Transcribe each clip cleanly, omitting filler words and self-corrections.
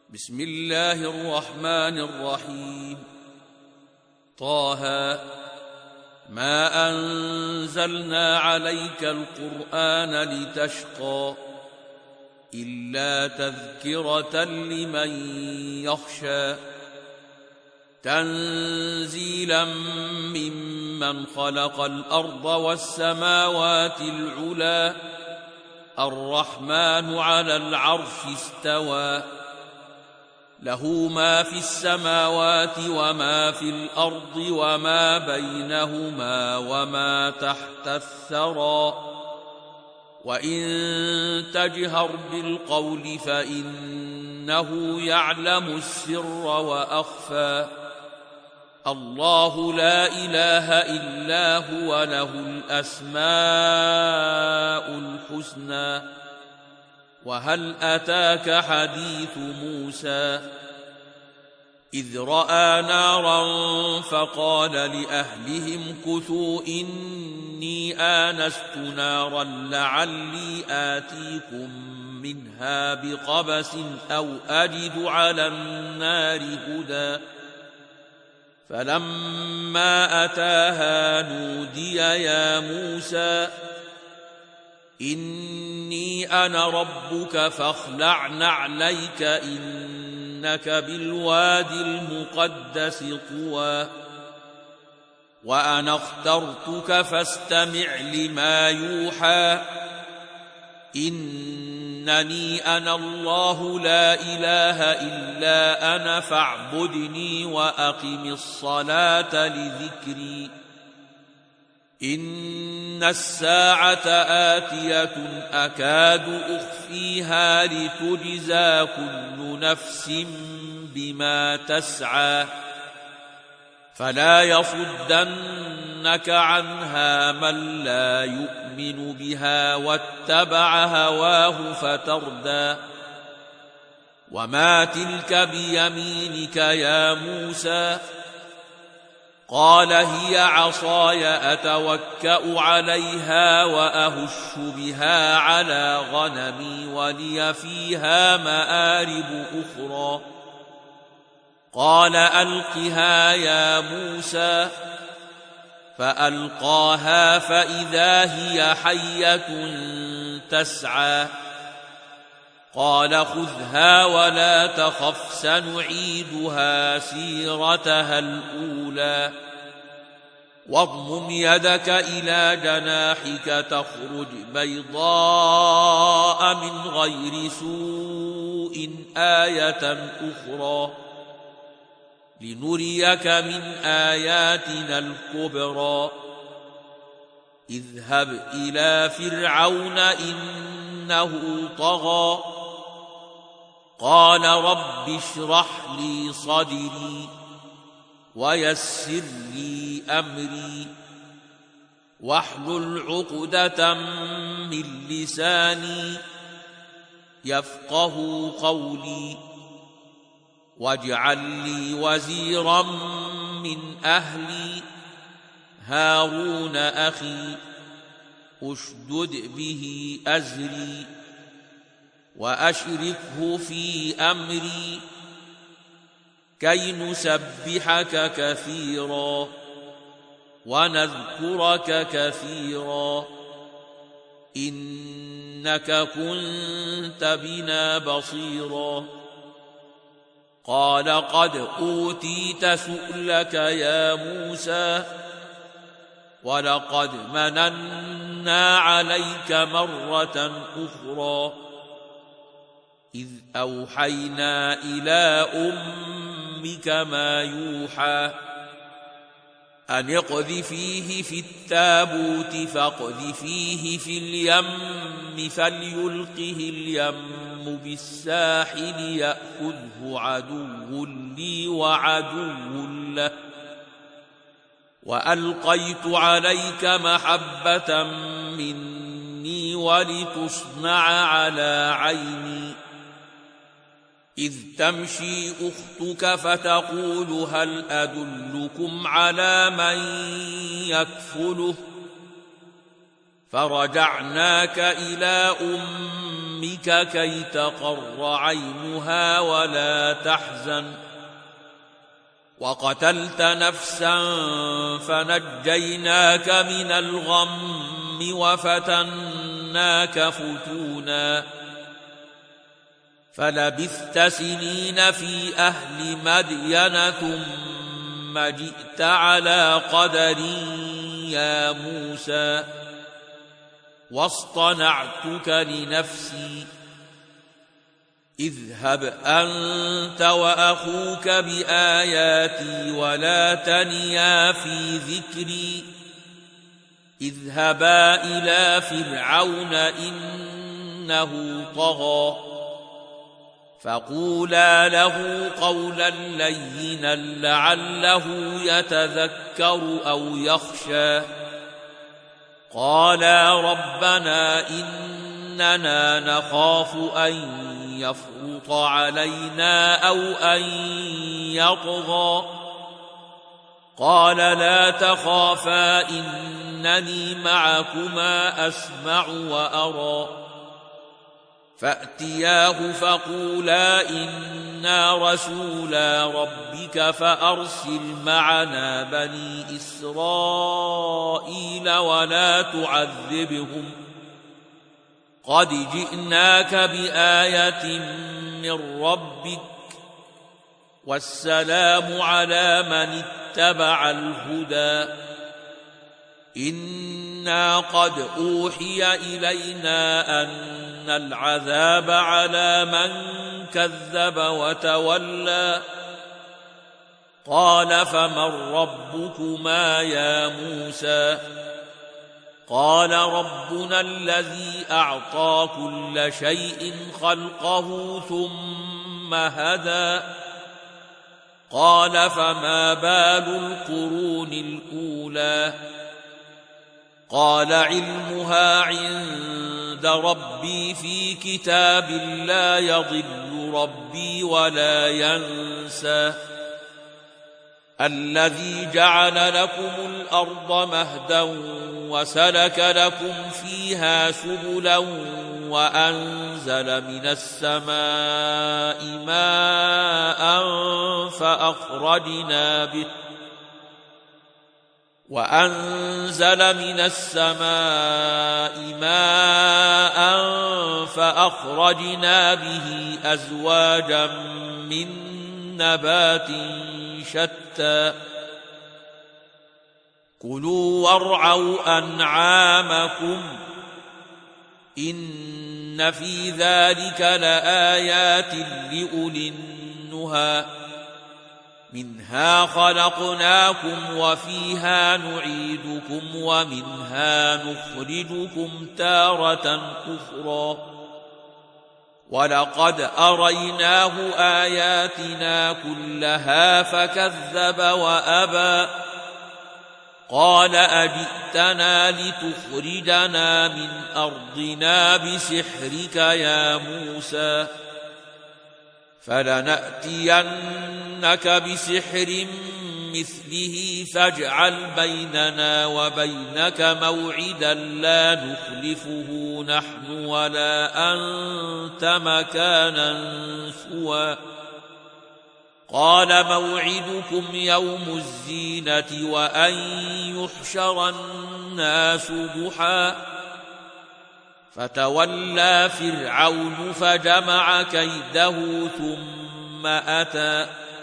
بسم الله الرحمن الرحيم. طه ما أنزلنا عليك القرآن لتشقى إلا تذكرة لمن يخشى تنزيلا ممن خلق الأرض والسماوات العلى الرحمن على العرش استوى له ما في السماوات وما في الأرض وما بينهما وما تحت الثرى وإن تجهر بالقول فإنه يعلم السر وأخفى الله لا إله إلا هو له الأسماء الحسنى وهل أتاك حديث موسى إذ رأى نارا فقال لأهلهم كثوا إني آنست نارا لعلي آتيكم منها بقبس أو أجد على النار هدى فلما أتاها نودي يا موسى إني أنا ربك فاخلع نعليك إنك بالوادي المقدس طوى وأنا اخترتك فاستمع لما يوحى إنني أنا الله لا إله إلا أنا فاعبدني وأقم الصلاة لذكري إن الساعة آتية أكاد أخفيها لتجزى كل نفس بما تسعى فلا يصدنك عنها من لا يؤمن بها واتبع هواه فتردى وما تلك بيمينك يا موسى قال هي عصاي أتوكأ عليها وأهش بها على غنمي ولي فيها مآرب أخرى قال ألقها يا موسى فألقاها فإذا هي حية تسعى قال خذها ولا تخف سنعيدها سيرتها الأولى واضمم يدك إلى جناحك تخرج بيضاء من غير سوء آية أخرى لنريك من آياتنا الكبرى اذهب إلى فرعون إنه طغى قال رب اشرح لي صدري ويسر لي أمري واحلل عقدة من لساني يفقه قولي واجعل لي وزيرا من أهلي هارون أخي أشدد به أزري وأشركه في أمري كي نسبحك كثيرا ونذكرك كثيرا إنك كنت بنا بصيرا قال قد أوتيت سؤلك يا موسى ولقد مننا عليك مرة أخرى إذ أوحينا إلى أمك ما يوحى أن اقذفيه في التابوت فاقذفيه في اليم فليلقه اليم بالساحل يأخذه عدو لي وعدو له وألقيت عليك محبة مني ولتصنع على عيني إذ تمشي أختك فتقول هل أدلكم على من يكفله فرجعناك إلى أمك أمك كي تقر عينها ولا تحزن وقتلت نفسا فنجيناك من الغم وفتناك فتونا فلبثت سنين في أهل مدين ثم جئت على قدر يا موسى واصطنعتك لنفسي اذهب أنت وأخوك بآياتي ولا تنيا في ذكري اذهبا إلى فرعون إنه طغى فقولا له قولا لينا لعله يتذكر أو يخشى قالا ربنا إننا نخاف أن يفرط علينا أو أن يطغى قال لا تخافا إنني معكما أسمع وأرى فأتياه فقولا إنا رسولا ربك فأرسل معنا بني إسرائيل ولا تعذبهم قد جئناك بآية من ربك والسلام على من اتبع الهدى إنا قد أوحي إلينا أن العذاب على من كذب وتولى قال فمن ربكما يا موسى قال ربنا الذي أعطى كل شيء خلقه ثم هدى قال فما بال القرون الأولى قال علمها عند ربي في كتاب لا يضل ربي ولا ينسى الذي جعل لكم الأرض مهدا وسلك لكم فيها سبلا وأنزل من السماء ماء فأخرجنا به أزواجا من نبات شتى كلوا وارعوا أنعامكم إن في ذلك لآيات لأولي النهى منها خلقناكم وفيها نعيدكم ومنها نخرجكم تارة أخرى ولقد أريناه آياتنا كلها فكذب وأبى قال أجئتنا لتخرجنا من أرضنا بسحرك يا موسى فلنأتينك بسحر مثله فاجعل بيننا وبينك موعدا لا نخلفه نحن ولا أنت مكانا سوى قال موعدكم يوم الزينة وأن يحشر الناس ضحى فتولى فرعون فجمع كيده ثم أتى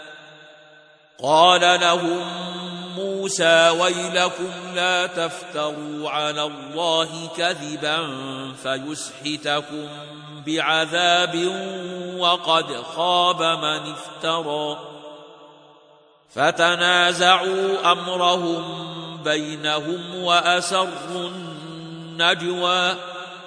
قال لهم موسى ويلكم لا تفتروا على الله كذبا فيسحتكم بعذاب وقد خاب من افترى فتنازعوا أمرهم بينهم وأسروا النجوى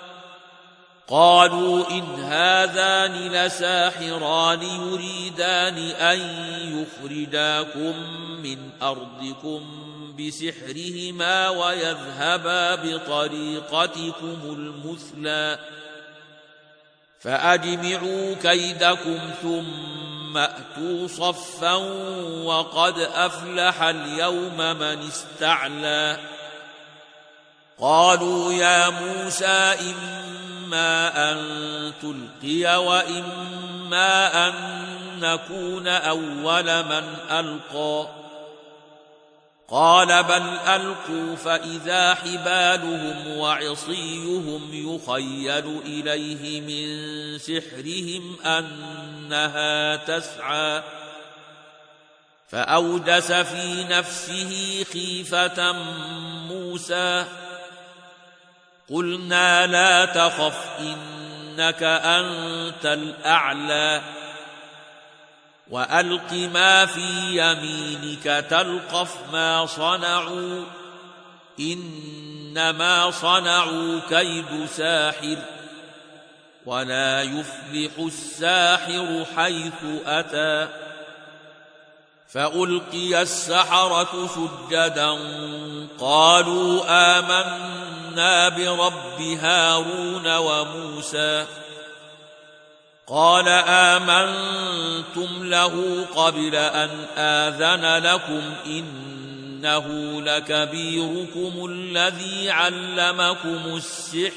قالوا إن هذان لساحران يريدان أن يخرجاكم من أرضكم بسحرهما ويذهبا بطريقتكم المثلى فأجمعوا كيدكم ثم أتوا صفا وقد أفلح اليوم من استعلى قالوا يا موسى إما أن تلقي وإما أن نكون أول من ألقى قال بل ألقوا فإذا حبالهم وعصيهم يخيل إليه من سحرهم أنها تسعى فأوجس في نفسه خيفة موسى قلنا لا تخف إنك أنت الأعلى وألق ما في يمينك تلقف ما صنعوا إنما صنعوا كيد ساحر ولا يفلح الساحر حيث أتى فألقي السحرة سجدا قالوا آمنا برب هارون وموسى قال آمنتم له قبل أن آذن لكم إنه لكبيركم الذي علمكم السحر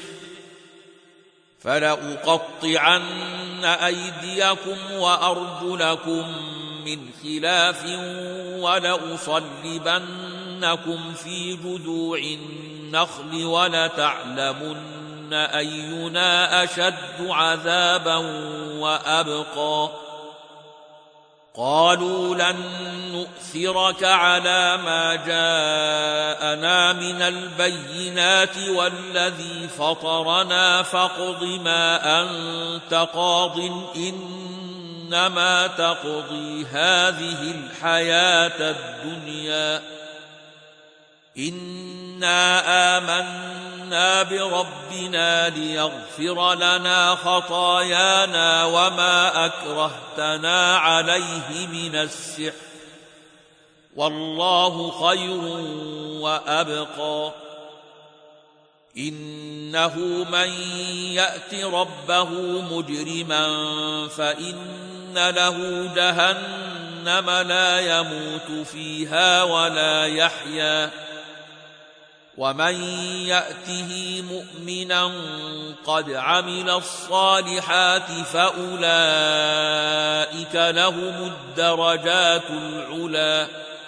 فلأقطعن أيديكم وأرجلكم من خلاف ولأصلبنكم في جذوع النخل ولتعلمن أينا أشد عذابا وأبقى قالوا لن نؤثرك على ما جاءنا من البينات والذي فطرنا فاقض ما أنت قاض إنما تقضي هذه الحياة الدنيا إنا آمنا بربنا ليغفر لنا خطايانا وما أكرهتنا عليه من السحر والله خير وأبقى إنه من يأت ربه مجرما فإن له جهنم لا يموت فيها ولا يحيا ومن يأته مؤمنا قد عمل الصالحات فأولئك لهم الدرجات العلى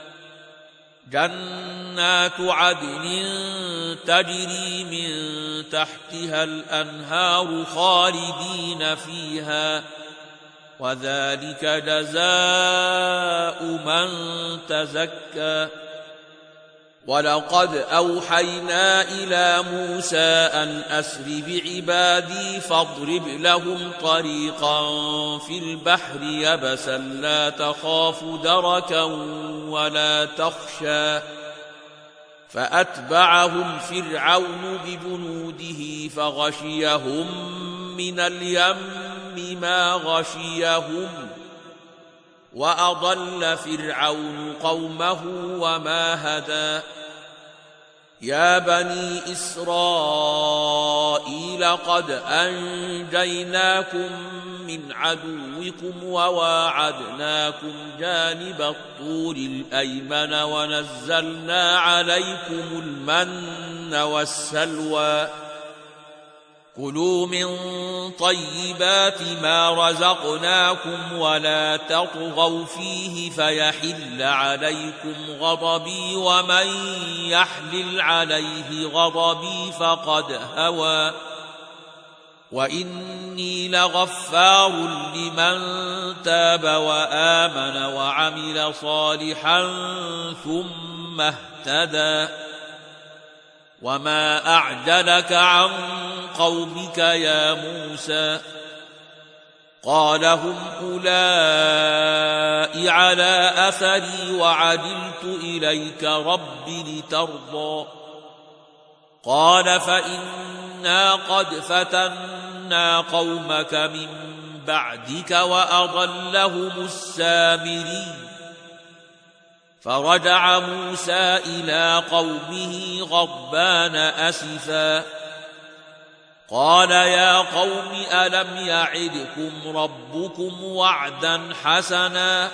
جنات عدن تجري من تحتها الأنهار خالدين فيها وذلك جزاء من تزكى ولقد أوحينا إلى موسى أن أسر بعبادي فاضرب لهم طريقا في البحر يبسا لا تخاف دركا ولا تخشى فأتبعهم فرعون بجنوده فغشيهم من اليم ما غشيهم وأضل فرعون قومه وما هدى يا بني إسرائيل قد أنجيناكم من عدوكم وواعدناكم جانب الطور الأيمن ونزلنا عليكم المن والسلوى كلوا من طيبات ما رزقناكم ولا تطغوا فيه فيحل عليكم غضبي ومن يحلل عليه غضبي فقد هوى وإني لغفار لمن تاب وآمن وعمل صالحا ثم اهتدى وما أعجلك عن قومك يا موسى قال هم أولئك على أثري وعجلت إليك رب لترضى قال فإنا قد فتنا قومك من بعدك وأضلهم السامري فرجع موسى إلى قومه غضبان أسفا قال يا قوم ألم يعدكم ربكم وعدا حسنا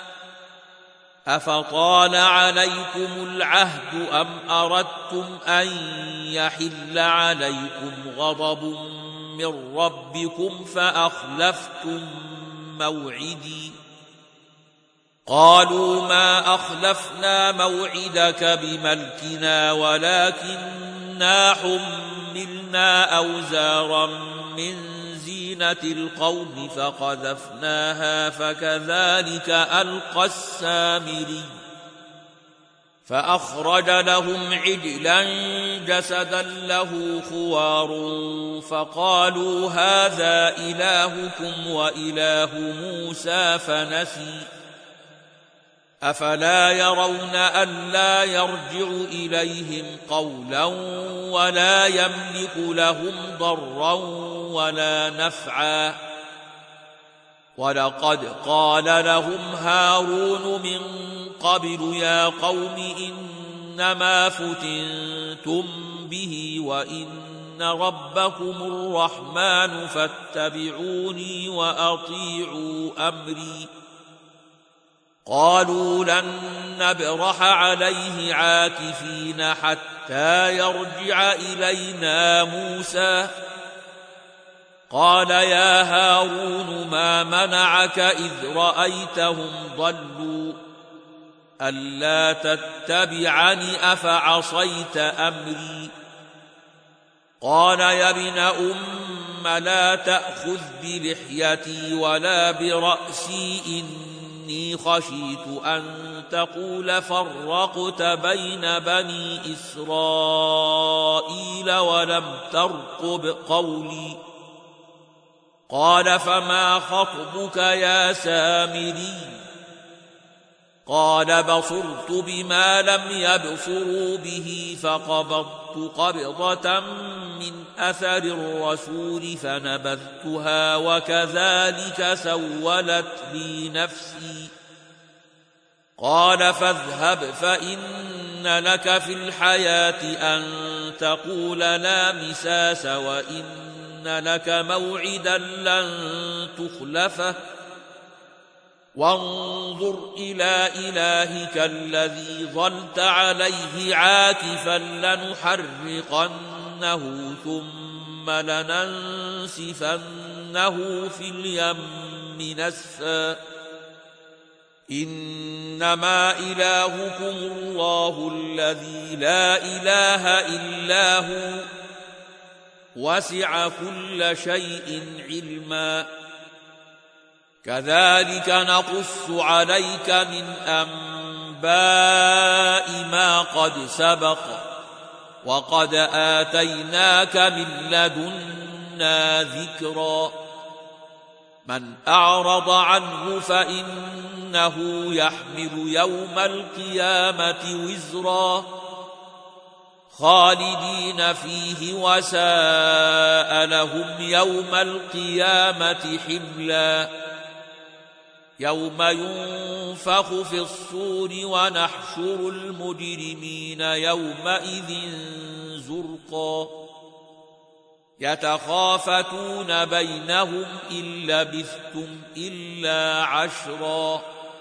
أفطال عليكم العهد أم أردتم أن يحل عليكم غضب من ربكم فأخلفتم موعدي قالوا ما أخلفنا موعدك بملكنا ولكننا حملنا أوزارا من زينة القوم فقذفناها فكذلك ألقى السامري فأخرج لهم عجلا جسدا له خوار فقالوا هذا إلهكم وإله موسى فنسي أفلا يرون ألا يرجع إليهم قولا ولا يملك لهم ضرا ولا نفعا ولقد قال لهم هارون من قبل يا قوم إنما فتنتم به وإن ربكم الرحمن فاتبعوني وأطيعوا أمري قالوا لن نبرح عليه عاكفين حتى يرجع إلينا موسى قال يا هارون ما منعك إذ رأيتهم ضلوا ألا تتبعني أفعصيت أمري قال يا ابن أم لا تأخذ بلحيتي ولا برأسي إني خشيت أن تقول فرقت بين بني إسرائيل ولم ترقب قولي قال فما خطبك يا سامري قال بصرت بما لم يبصروا به فقبضت قبضة من أثر الرسول فنبذتها وكذلك سولت لي نفسي قال فاذهب فإن لك في الحياة أن تقول لا مساس وإن لك موعدا لن تخلفه وانظر إلى إلهك الذي ظلت عليه عاكفا لنحرقنه ثم لننسفنه في اليم نسفا إنما إلهكم الله الذي لا إله إلا هو وسع كل شيء علما كذلك نقص عليك من أنباء ما قد سبق وقد آتيناك من لدنا ذكرا من أعرض عنه فإنه يحمل يوم القيامة وزرا خالدين فيه وساء لهم يوم القيامة حملا يوم ينفخ في الصور ونحشر المجرمين يومئذ زرقا يتخافتون بينهم إن لبثتم إلا عشرا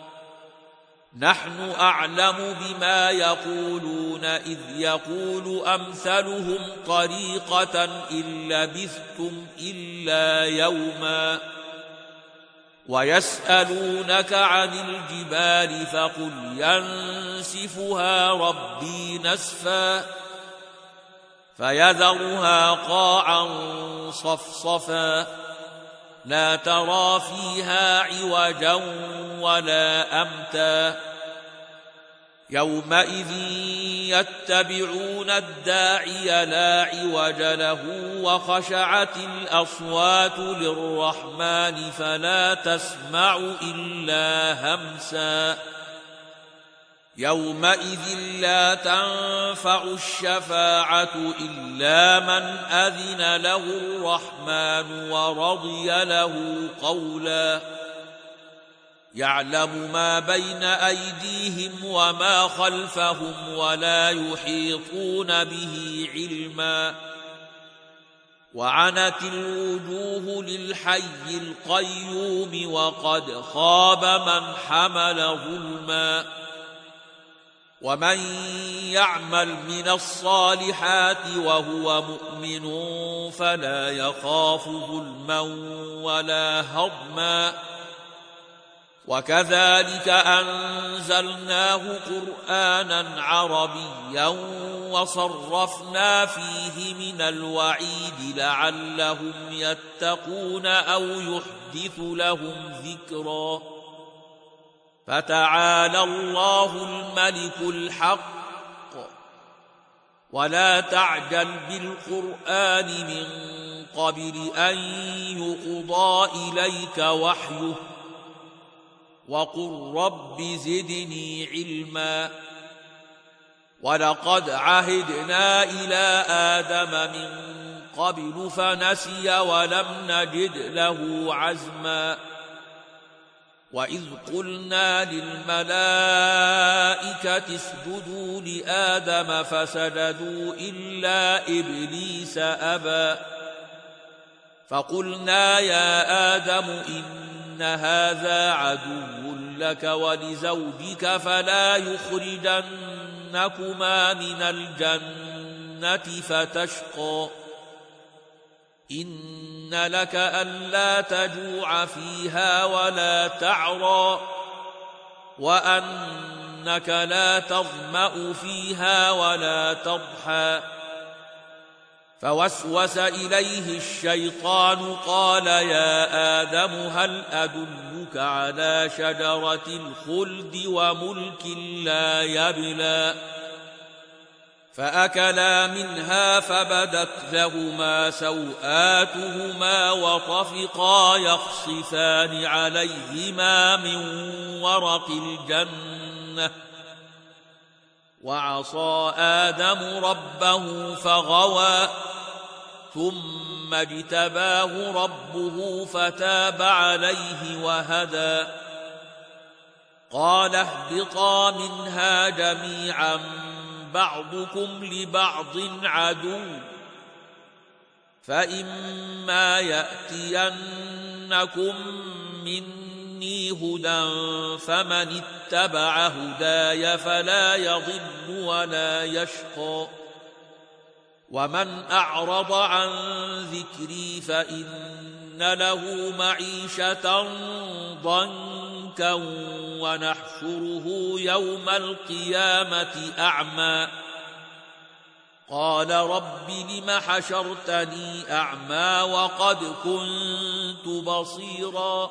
نحن أعلم بما يقولون إذ يقول أمثلهم طريقة إن لبثتم إلا يوما ويسألونك عن الجبال فقل ينسفها ربي نسفا فيذرها قاعا صفصفا لا ترى فيها عوجا ولا أمتا يومئذ يتبعون الداعي لا عوج له وخشعت الأصوات للرحمن فلا تسمع إلا همسا يومئذ لا تنفع الشفاعة إلا من أذن له الرحمن ورضي له قولا يعلم ما بين أيديهم وما خلفهم ولا يحيطون به علما وعنت الوجوه للحي القيوم وقد خاب من حمل ظلما ومن يعمل من الصالحات وهو مؤمن فلا يخاف ظلما ولا هضما وكذلك أنزلناه قرآنا عربيا وصرفنا فيه من الوعيد لعلهم يتقون أو يحدث لهم ذكرا فتعالى الله الملك الحق ولا تعجل بالقرآن من قبل أن يقضى إليك وحيه وقل رب زدني علما ولقد عهدنا إلى آدم من قبل فنسي ولم نجد له عزما وإذ قلنا للملائكة اسجدوا لآدم فسجدوا إلا إبليس أبى فقلنا يا آدم إن هذا عدو لك ولزوجك فلا يخرجنكما من الجنة فتشقى إن لك ألا تجوع فيها ولا تعرى وأنك لا تظمأ فيها ولا تضحى فوسوس إليه الشيطان قال يا آدم هل أدلك على شجرة الخلد وملك لا يبلى فأكلا منها فبدت لهما سوآتهما وطفقا يخصفان عليهما من ورق الجنة وعصى آدم ربه فغوى ثم اجتباه ربه فتاب عليه وهدى قال اهبطا منها جميعا بعضكم لبعض عدو فإما يأتينكم مني هدى فمن اتبع هداي فلا يضل ولا يشقى ومن أعرض عن ذكري فإن له معيشة ضنكا ونحشره يوم القيامة أعمى قال رب لم حشرتني أعمى وقد كنت بصيرا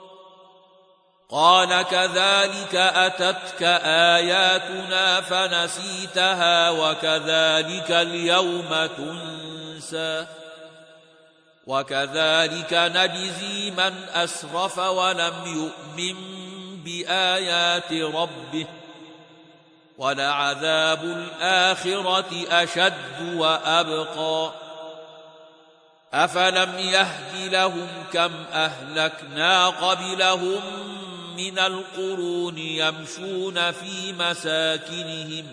قال كذلك أتتك آياتنا فنسيتها وكذلك اليوم تنسى وكذلك نجزي من أسرف ولم يؤمن بآيات ربه ولعذاب الآخرة أشد وأبقى أفلم يهد لهم كم أهلكنا قبلهم من القرون يمشون في مساكنهم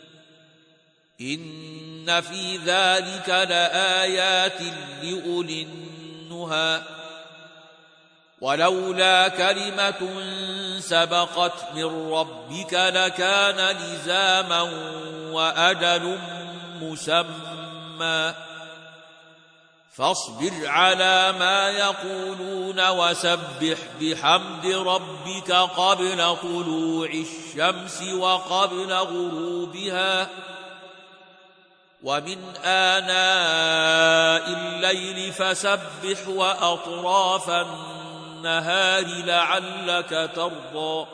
إن في ذلك لآيات لأولي النهى ولولا كلمة سبقت من ربك لكان لزاما وأجل مسمى فاصبر على ما يقولون وسبح بحمد ربك قبل طلوع الشمس وقبل غروبها ومن آناء الليل فسبح وأطراف النهار لعلك ترضى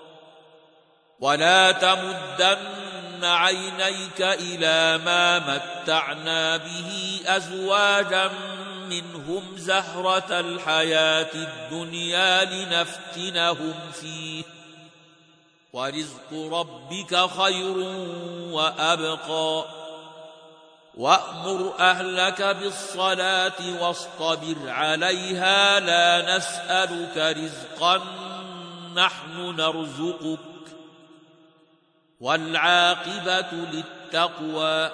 ولا تمدن عينيك إلى ما متعنا به أزواجا منهم زهرة الحياة الدنيا لنفتنهم فيه ورزق ربك خير وأبقى وأمر أهلك بالصلاة واصطبر عليها لا نسألك رزقا نحن نرزقك والعاقبة للتقوى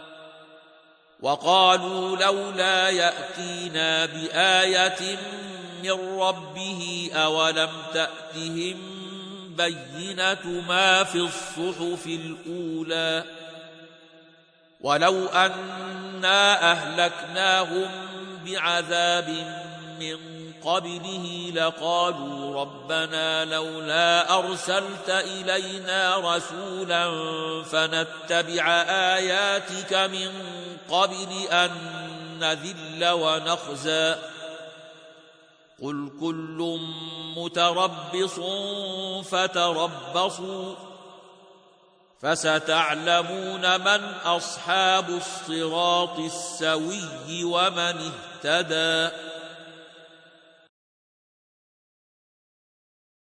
وقالوا لولا يأتينا بآية من ربه أولم تأتهم بينة ما في الصحف الأولى ولو أنا أهلكناهم بعذاب من قبله لقالوا ربنا لولا أرسلت إلينا رسولا فنتبع آياتك من قبل أن نذل ونخزى قل كل متربص فتربصوا فستعلمون من أصحاب الصراط السوي ومن اهتدى